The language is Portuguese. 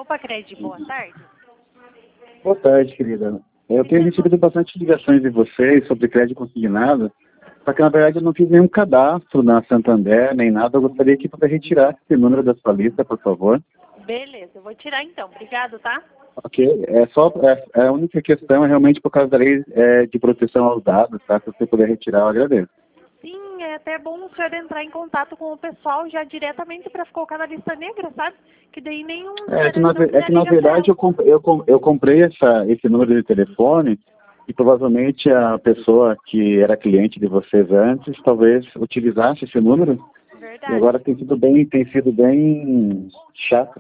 Copa Cred, boa tarde. Boa tarde, querida. Eu tenho recebido bastante ligações de vocês sobre crédito consignado, só que na verdade eu não fiz nenhum cadastro na Santander, nem nada. Eu gostaria que você retirasse esse número da sua lista, por favor. Beleza, eu vou tirar então. Obrigado, tá? Ok, a única questão é realmente por causa da lei de proteção aos dados, tá? Se você puder retirar, eu agradeço. Sim, é até bom o senhor entrar em contato com o pessoal já diretamente para colocar na lista negra, sabe? Que daí nenhum Na verdade eu comprei esse número de telefone e provavelmente a pessoa que era cliente de vocês antes talvez utilizasse esse número. E Verdade. agora tem sido bem chato